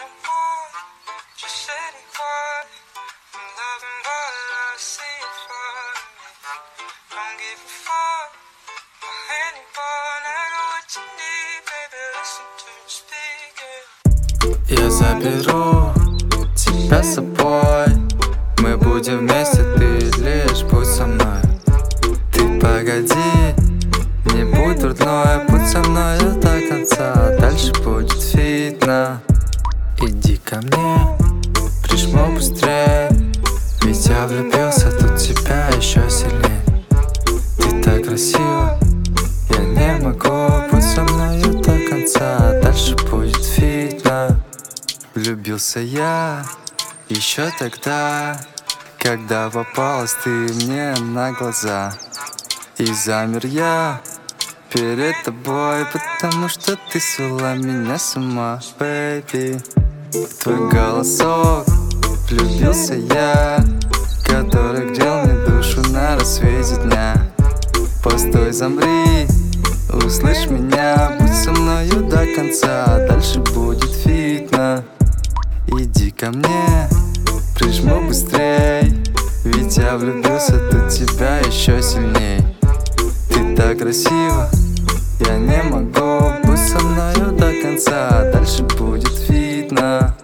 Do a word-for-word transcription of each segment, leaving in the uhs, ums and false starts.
Я заберу тебя с собой. Мы будем вместе, ты лишь будь со мной. Ты погоди, не будь дурной, будь со мною до конца. Дальше будет видно. Иди ко мне, прижму быстрее, ведь я влюбился тут в тебя еще сильнее. Ты так красива, я не могу, будь со мною до конца. Дальше будет видно. Влюбился я еще тогда, когда попалась ты мне на глаза. И замер я перед тобой, потому что ты свела меня с ума, бэйби. В твой голосок влюбился я, который грел мне душу на рассвете дня. Постой, замри, услышь меня, будь со мною до конца. Дальше будет видно. Иди ко мне, прижму быстрей, ведь я влюбился тут в тебя еще сильней. Ты так красива, я не могу, будь со мною до конца. Дальше будет видно.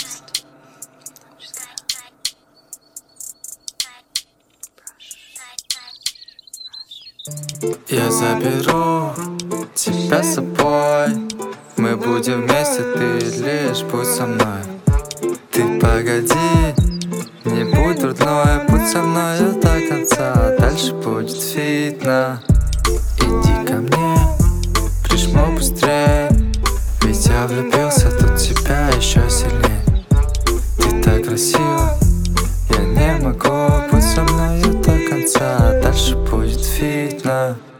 Я заберу тебя с собой. Мы будем вместе, ты лишь будь со мной. Ты погоди, не будь дурной, будь со мною до конца. Дальше будет видно. Иди ко мне, прижму быстрее, ведь я влюбился тут в тебя еще сильнее. Ты так красива, я не могу, будь со мною до конца. Дальше будет видно.